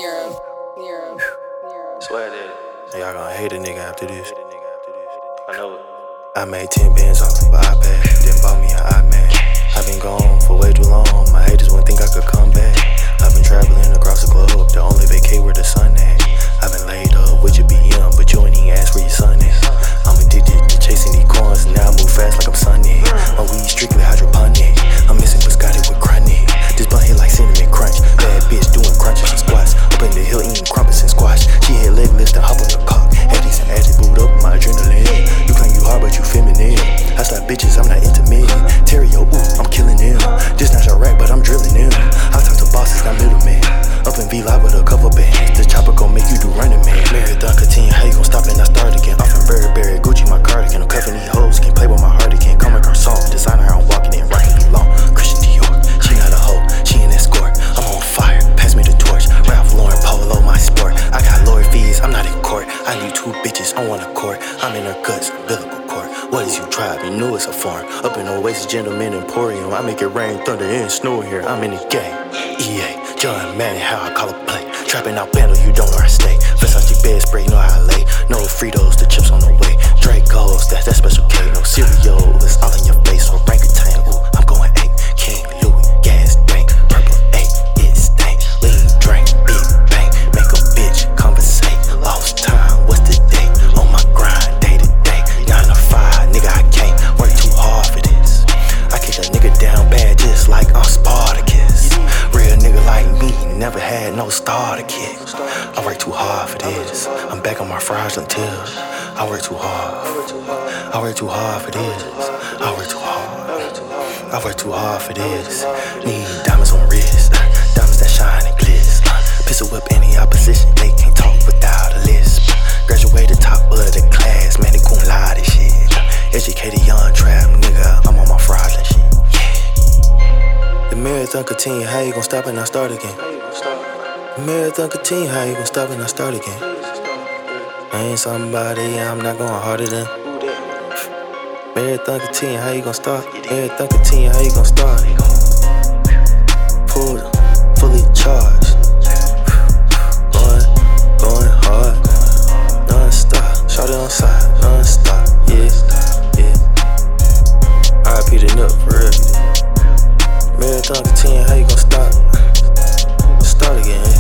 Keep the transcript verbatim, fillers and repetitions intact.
Nero, Nero, Nero. Swear that. Y'all gonna hate a nigga after this. I know it. I made ten bands off of iPad, then bought me an iMac. I've been gone for way too long, my haters wouldn't think I could come back. I've been traveling across the globe, the only vacay where the sun at. I've been laid up with your B M, but you ain't even ask where your son is. I'm addicted to chasing these coins, and now I move fast like I'm Sunny. My weed strictly hydroponic, I'm missing biscotti with chronic. This blunt hit like cinnamon crunch, bad bitch doing crunches and squats. Up in the hill eating crumpets and squash. She had leg lifts and hop on the cock. Had decent attitude up my adrenaline. You claim you hard but you feminine. I slap bitches, I'm not intimate. Terrio, ooh, I'm killing them. This not your rap, but I'm drilling them. I talk to bosses, not middlemen. Up in V-Live with a couple bands. The chopper gon' make you do running man. Marathon continue, how you gon' stop and I start again? Off in Burberry, Gucci my cardigan. I'm cuffing these hoes, can't play with my heart again. Come make our song, designer I'm walking in, rockin' me long. Christian Dior, she not a hoe, she an escort. I'm on fire, pass me the torch. Ralph Lauren Polo, my sport. I got lawyer fees, I'm not in court. I need two bitches on one accord. I'm in her guts, umbilical cord. What is you tribe? You knew it's a farm. Up in Oasis, Gentleman Emporium. I make it rain, thunder, and snow here. I'm in the game. E A, John Madden, how I call a play. Trapping out Bando, you don't know where I stay. Versace bed spray, know how I lay. No Fritos, the chips on the way. Dracos, that, that special K. No cereal, it's all in your face. Or orangutan, ooh, I'm going eight. King Louis, gas tank, purple eight, it stank. Lean drink, big bang, make a bitch conversate. Lost time, what's the date? On my grind, day to day. Nine to five, nigga, I can't work too hard for this. I kick a nigga down bad just like I'm Spartacus. Real nigga like me, never had no starter kit. I work too hard for this. I'm back on my fraudulent tips. I work too hard. I work too hard for this. I work too hard. I work too hard for this. Need diamonds on wrist, diamonds that shine and glitz. Pistol whip any opposition, they can't talk without a lisp. Graduated top of the class, man, they gon' lie this shit. Educated young trap, nigga, I'm on my fraudulent shit. The marathon continue, how you gon' stop and I start again? The marathon continue, how you gon' stop and I start again? I ain't somebody, I'm not going harder than. Marathon continue, how you gon' start? Marathon continue, how you gon' start? Pulled, fully charged. Going, going hard. Non-stop, shot it on side, non-stop, yeah, yeah. R I P the Nook, for real. Marathon continue, how you gon' stop? Start again.